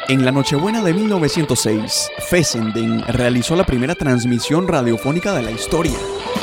En la Nochebuena de 1906, Fessenden realizó la primera transmisión radiofónica de la historia.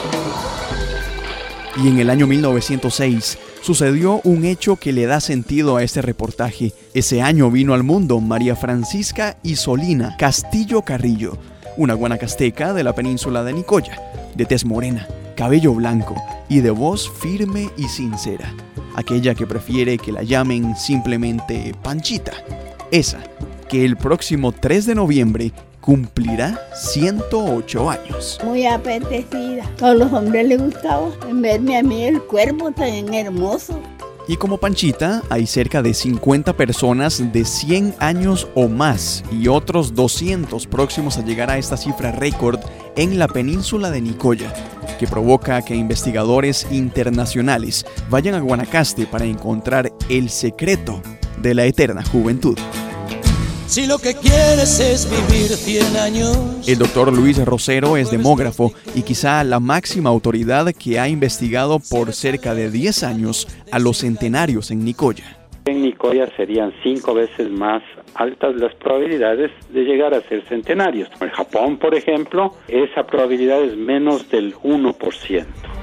Y en el año 1906 sucedió un hecho que le da sentido a este reportaje. Ese año vino al mundo María Francisca Isolina Castillo Carrillo, una guanacasteca de la península de Nicoya, de tez morena, cabello blanco y de voz firme y sincera. Aquella que prefiere que la llamen simplemente Panchita. Esa que el próximo 3 de noviembre cumplirá 108 años. Muy apetecida. A todos los hombres les gustaba verme a mí el cuerpo tan hermoso. Y como Panchita, hay cerca de 50 personas de 100 años o más y otros 200 próximos a llegar a esta cifra récord en la península de Nicoya, que provoca que investigadores internacionales vayan a Guanacaste para encontrar el secreto de la eterna juventud. Si lo que quieres es vivir 100 años. El doctor Luis Rosero es demógrafo y quizá la máxima autoridad que ha investigado por cerca de 10 años a los centenarios en Nicoya. En Nicoya serían 5 veces más altas las probabilidades de llegar a ser centenarios. En Japón, por ejemplo, esa probabilidad es menos del 1%.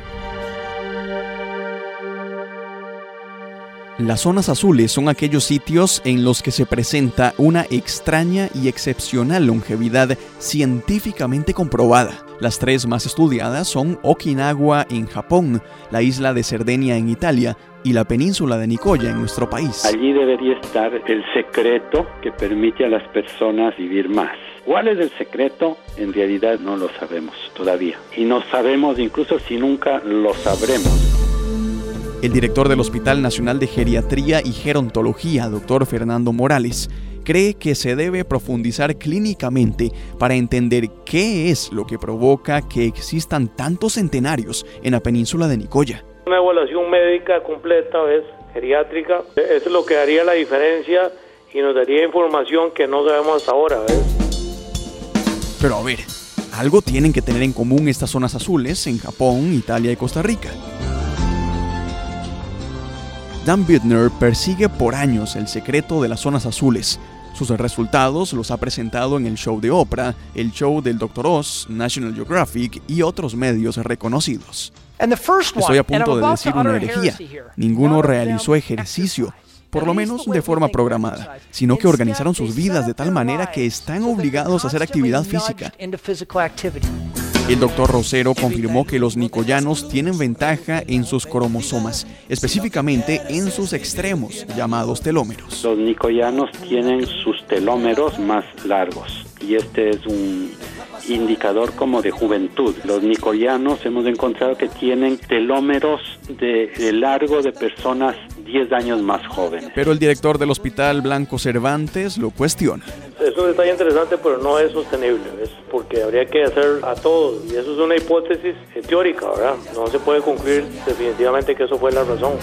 Las zonas azules son aquellos sitios en los que se presenta una extraña y excepcional longevidad científicamente comprobada. Las 3 más estudiadas son Okinawa en Japón, la isla de Cerdeña en Italia y la península de Nicoya en nuestro país. Allí debería estar el secreto que permite a las personas vivir más. ¿Cuál es el secreto? En realidad no lo sabemos todavía. Y no sabemos incluso si nunca lo sabremos. El director del Hospital Nacional de Geriatría y Gerontología, Dr. Fernando Morales, cree que se debe profundizar clínicamente para entender qué es lo que provoca que existan tantos centenarios en la península de Nicoya. Una evaluación médica completa, geriátrica, eso es lo que haría la diferencia y nos daría información que no sabemos hasta ahora, Pero a ver, algo tienen que tener en común estas zonas azules en Japón, Italia y Costa Rica. Dan Buettner persigue por años el secreto de las zonas azules. Sus resultados los ha presentado en el show de Oprah, el show del Dr. Oz, National Geographic y otros medios reconocidos. Estoy a punto de decir una herejía. Ninguno realizó ejercicio, por lo menos de forma programada, sino que organizaron sus vidas de tal manera que están obligados a hacer actividad física. El doctor Rosero confirmó que los nicoyanos tienen ventaja en sus cromosomas, específicamente en sus extremos, llamados telómeros. Los nicoyanos tienen sus telómeros más largos y este es un indicador como de juventud. Los nicoyanos hemos encontrado que tienen telómeros de largo de personas 10 años más jóvenes. Pero el director del Hospital Blanco Cervantes lo cuestiona. Es un detalle interesante, pero no es sostenible, porque habría que hacer a todos, y eso es una hipótesis teórica, ¿verdad? No se puede concluir definitivamente que eso fue la razón.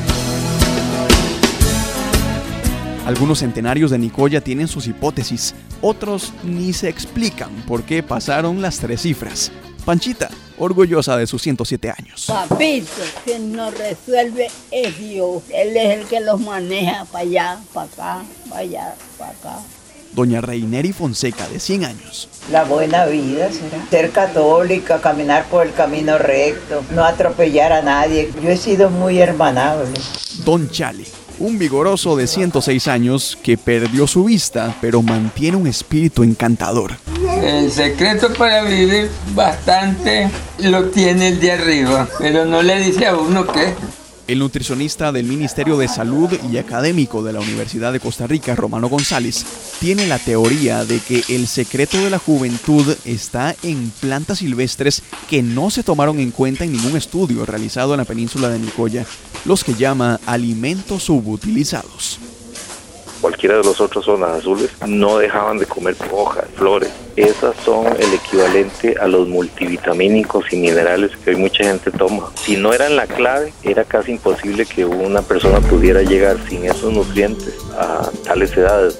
Algunos centenarios de Nicoya tienen sus hipótesis, otros ni se explican por qué pasaron las 3 cifras. Panchita, orgullosa de sus 107 años. Papito, quien nos resuelve es Dios. Él es el que los maneja para allá, para acá, para allá, para acá. Doña Reineri Fonseca, de 100 años. La buena vida será ser católica, caminar por el camino recto, no atropellar a nadie. Yo he sido muy hermanable. Don Chale, un vigoroso de 106 años que perdió su vista, pero mantiene un espíritu encantador. El secreto para vivir bastante lo tiene el de arriba, pero no le dice a uno qué. El nutricionista del Ministerio de Salud y académico de la Universidad de Costa Rica, Romano González, tiene la teoría de que el secreto de la juventud está en plantas silvestres que no se tomaron en cuenta en ningún estudio realizado en la península de Nicoya, los que llama alimentos subutilizados. Cualquiera de las otras zonas azules no dejaban de comer hojas, flores. Esas son el equivalente a los multivitamínicos y minerales que hoy mucha gente toma. Si no eran la clave, era casi imposible que una persona pudiera llegar sin esos nutrientes a tales edades.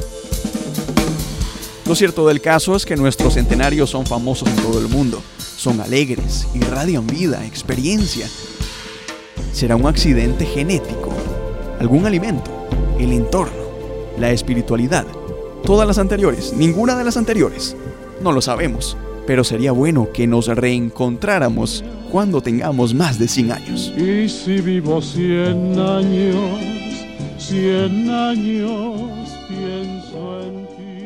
Lo cierto del caso es que nuestros centenarios son famosos en todo el mundo. Son alegres, irradian vida, experiencia. ¿Será un accidente genético? ¿Algún alimento? ¿El entorno? ¿La espiritualidad? ¿Todas las anteriores? ¿Ninguna de las anteriores? No lo sabemos, pero sería bueno que nos reencontráramos cuando tengamos más de 100 años. Y si vivo 100 años, 100 años, pienso en ti.